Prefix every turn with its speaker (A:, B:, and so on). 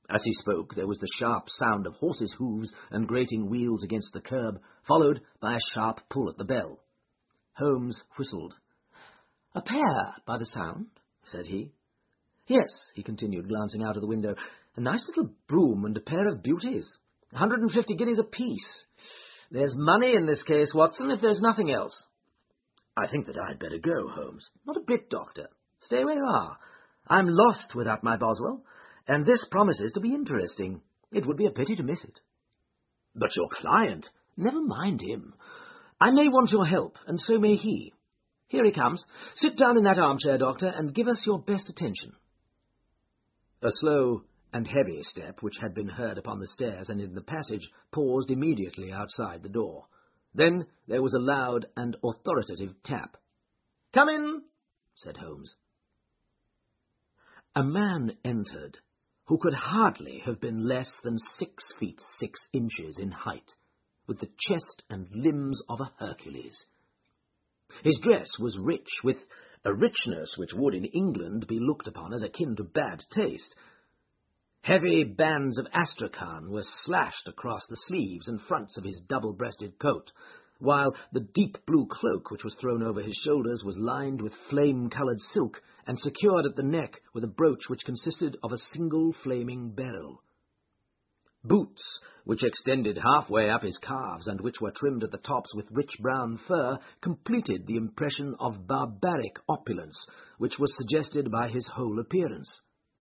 A: As he spoke, there was the sharp sound of horses' hooves and grating wheels against the curb, followed by a sharp pull at the bell. Holmes whistled. "A pair, by the sound," said he. "Yes," he continued, glancing out of the window, "a nice little brougham and a pair of beauties. 150 guineas apiece. There's money in this case, Watson, if there's nothing else." "I think that I'd better go, Holmes." "Not a bit, Doctor. Stay where you are. I'm lost without my Boswell, and this promises to be interesting. It would be a pity to miss it." "But your client—" "Never mind him. I may want your help, and so may he. Here he comes. Sit down in that armchair, Doctor, and give us your best attention." A slow and heavy step, which had been heard upon the stairs and in the passage, paused immediately outside the door. Then there was a loud and authoritative tap. "Come in," said Holmes. A man entered, who could hardly have been less than 6 feet 6 inches in height, with the chest and limbs of a Hercules. His dress was rich, with a richness which would in England be looked upon as akin to bad taste. Heavy bands of astrakhan were slashed across the sleeves and fronts of his double-breasted coat, while the deep blue cloak which was thrown over his shoulders was lined with flame-coloured silk and secured at the neck with a brooch which consisted of a single flaming beryl. Boots, which extended halfway up his calves and which were trimmed at the tops with rich brown fur, completed the impression of barbaric opulence which was suggested by his whole appearance.